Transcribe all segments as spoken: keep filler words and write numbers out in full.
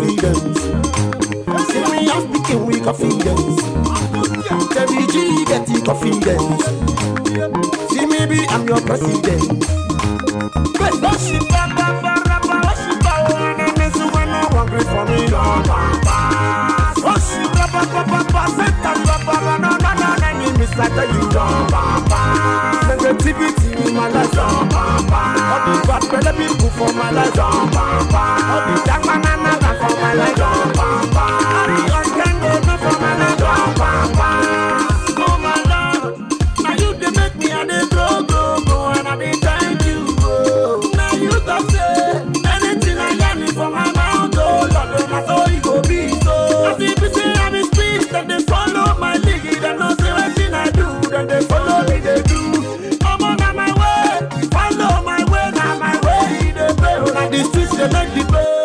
confidence. See me, I'm speaking with confidence. Tell me, G, get the confidence. See me, be, I'm your president. Worship, Papa, Papa, worship, Papa, enemies who are not hungry for me. Worship, Papa, Papa, Papa, Satan, Papa, no, no, no, enemies, I tell you, Papa. Negativity in my life, Papa. All the bad belly people for my life, Papa. All the dark man for my life, Papa. All the untangled for my life, Papa. Oh my Lord, now you they make me and they grow, grow, grow, and I they thank you. Now you don't say anything I got me from my mouth, oh Lord, that's all you go be so. As if you say I'm in speech, then they follow my lead, they don't say anything I do, then they follow me, they do. I'm on my way, follow my way, now my way, they play. Now the streets, they make the play.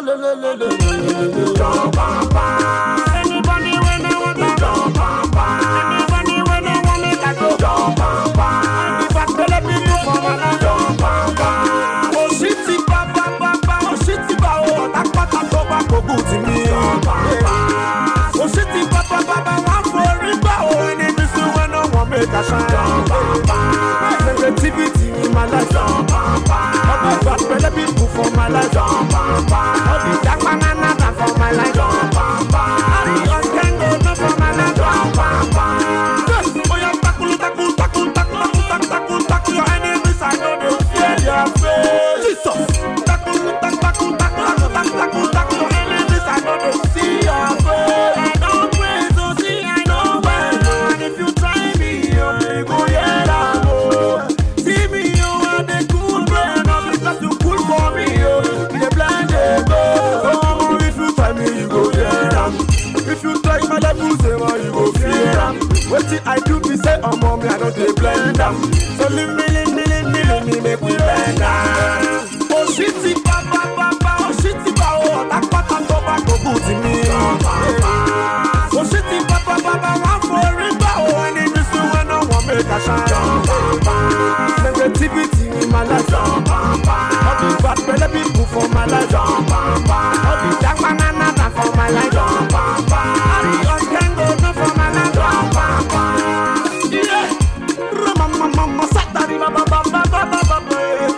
Anybody when I want to jump, anybody when I want me to go jump, and if I tell them people for my jump, oh shitty papa papa, oh shitty papa, oh that papa papa go good to me, oh shitty papa papa, one for riba, oh any mission when I want me to shine, negativity in my life, all the bad belly people for my life, all the dark man for my life, all the untangled for my life, yes, oh yeah, tackle, tackle, tackle, tackle, tackle, tackle, tackle your enemies, I know they fear their face, Jesus, tackle, tackle, tackle, tackle, tackle, tackle your enemies, I know they see your face, I don't pray, so see, I know well, and if you try me, you go yeah, that oh, see me, you are the cool brain, not because you cool for me, you the blind, they go, oh, if you try me, you go yeah, that. If you try my life, you say, well, you go fear them. What did I do? Me say, oh, mommy, I don't they blend them. So leave me, leave me, leave me, leave me, make me blend them. Oh, shitty, papa, papa, oh, shitty, papa, oh, that papa, tobacco, good to me. Oh, shitty, papa, papa, one for riba, oh, and in this when no one make a shine. Negativity in my life, all the bad belly people for my life, all the dark man for my life, all the untangled for my life, yeah. Mama, mama, Saturday, mama, mama, mama, mama,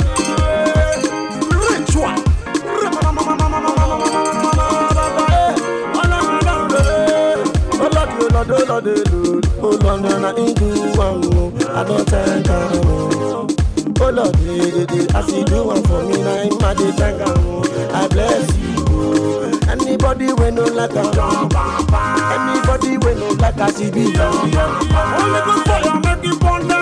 rich one. Mama, mama, mama, mama, mama, oh Lord, I do one, I don't thank you. Oh Lord, as you do one for me, now I'm mad at thank I bless you. Anybody when no like a anybody when no like a C B. Only good for you, make it fun.